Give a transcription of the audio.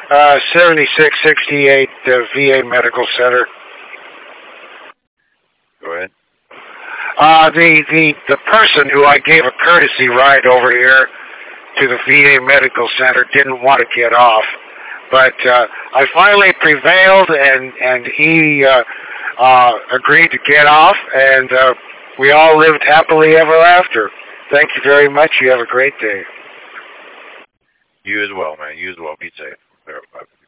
7668 VA Medical Center. Go ahead. The person who I gave a courtesy ride over here to the VA Medical Center didn't want to get off, but I finally prevailed, and he agreed to get off, and we all lived happily ever after. Thank you very much. You have a great day. You as well, man. You as well. Be safe. Bye.